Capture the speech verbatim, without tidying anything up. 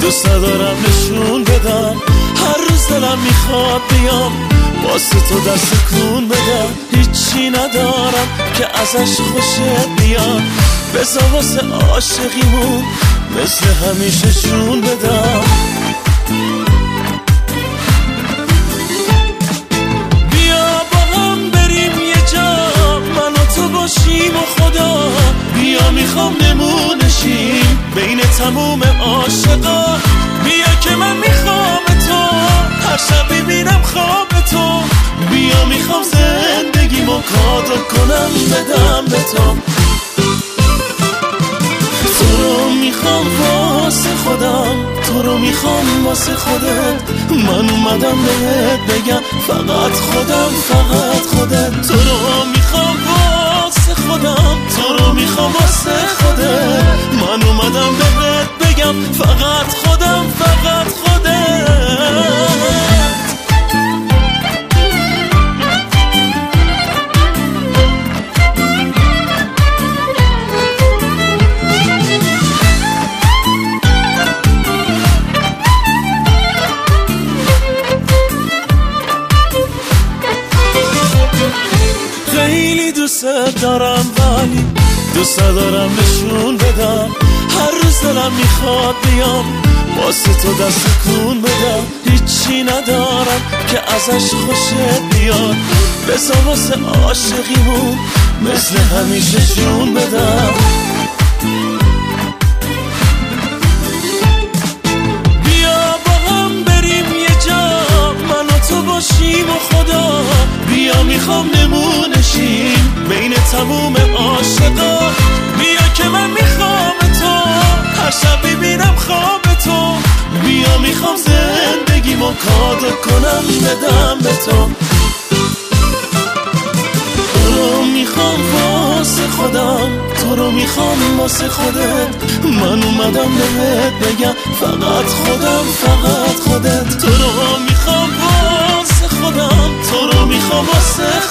دوست دارم نشون بدم، هر روز دلم میخواد بیام واسه تو دست کون بدم. هیچی ندارم که ازش خوشت بیاد، بذار واسه عاشقیمون مثل همیشه شون بدم. بیا با هم بریم یه جا، من و تو باشیم و خدا. بیا میخوام نمونشیم بین تموم عاشقا. بیا که من میخوام تو، هر شب ببینم خواب تو. بیا میخوام زندگیمو کادو کنم بدم به تو. تو رو میخوام واسه خودم، تو رو میخوام واسه خودت. من اومدم بهت بگم فقط خودم، فقط خودت. تو رو میخوام واسه خودم، تو رو میخوام واسه خودت. من اومدم بهت بگم فقط خودم، فقط خودت. خیلی دوست دارم ولی دوست دارم نشون بدم، هر روز دلم میخواد بیام واسه تو دست کون بدم. هیچی ندارم که ازش خوشت بیاد، بذار واسه عاشقیمون مثل همیشه شون بدم. بیا با هم بریم یه جا، من و تو باشیم و خدا. بیا میخوام نمونشیم بین تموم عاشقا. بیا که من میخوام تو، هر شب ببینم خواب تو. بیا میخوام زندگیمو کادو کنم بدم به تو. تو رو میخوام واسه خودم، تو رو میخوام واسه خودت. من اومدم بهت بگم فقط خودم، فقط خودت. تو رو میخوام واسه خودم، تو رو میخوام واسه